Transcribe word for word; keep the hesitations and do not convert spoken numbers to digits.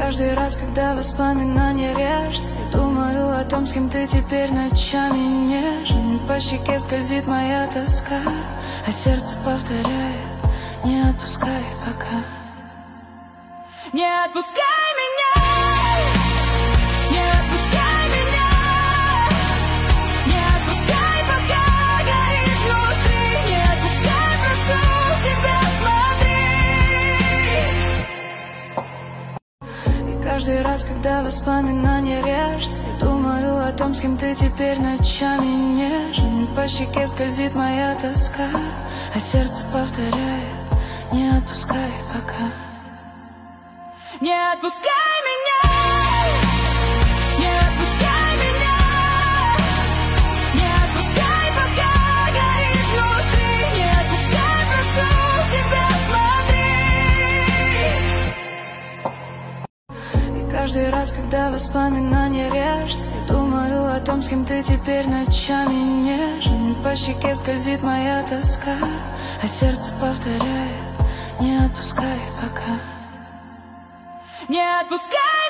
каждый раз, когда воспоминания режет, я думаю о том, с кем ты теперь ночами нежен. И по щеке скользит моя тоска, а сердце повторяет: не отпускай пока. Не отпускай меня, не отпускай меня, не отпускай, пока горит внутри. Не отпускай, прошу тебя, смотри. И каждый раз, когда воспоминания режет, я думаю о том, с кем ты теперь ночами нежен. И по щеке скользит моя тоска, а сердце повторяет: не отпускай пока. Не отпускай меня, не отпускай меня, не отпускай, пока горит внутри. Не отпускай, прошу тебя, смотри. И каждый раз, когда воспоминания режет, я думаю о том, с кем ты теперь ночами нежен. И по щеке скользит моя тоска, а сердце повторяет: не отпускай пока. Не отпускай!